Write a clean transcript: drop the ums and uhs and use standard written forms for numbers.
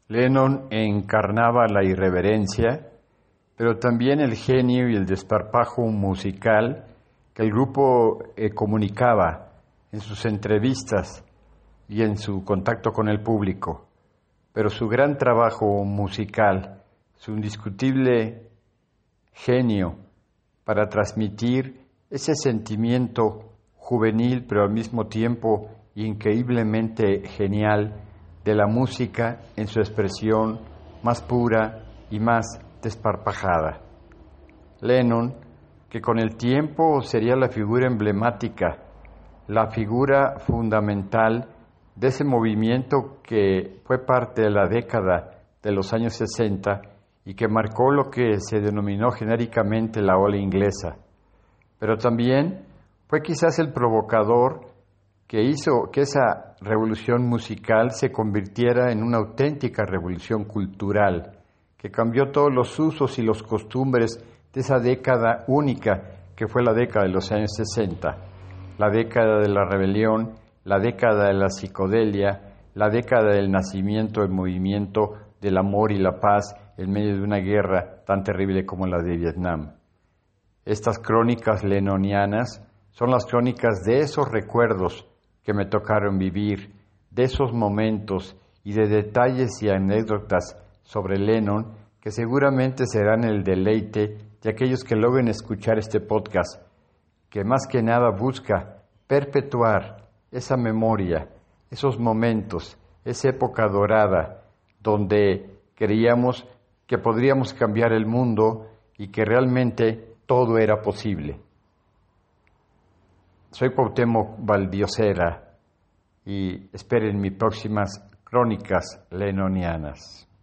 Lennon encarnaba la irreverencia, pero también el genio y el desparpajo musical que el grupo comunicaba en sus entrevistas y en su contacto con el público. Pero su gran trabajo musical, su indiscutible genio para transmitir ese sentimiento juvenil, pero al mismo tiempo increíblemente genial de la música en su expresión más pura y más desparpajada. Lennon, que con el tiempo sería la figura emblemática, la figura fundamental de ese movimiento que fue parte de la década de los años 60 y que marcó lo que se denominó genéricamente la ola inglesa. Pero también fue quizás el provocador que hizo que esa revolución musical se convirtiera en una auténtica revolución cultural, que cambió todos los usos y los costumbres de esa década única que fue la década de los años 60, la década de la rebelión, la década de la psicodelia, la década del nacimiento del movimiento del amor y la paz en medio de una guerra tan terrible como la de Vietnam. Estas crónicas lennonianas son las crónicas de esos recuerdos que me tocaron vivir, de esos momentos y de detalles y anécdotas sobre Lennon que seguramente serán el deleite de aquellos que logren escuchar este podcast, que más que nada busca perpetuar esa memoria, esos momentos, esa época dorada donde creíamos que podríamos cambiar el mundo y que realmente todo era posible. Soy Cuauhtémoc Valdiosera y esperen mis próximas crónicas lennonianas.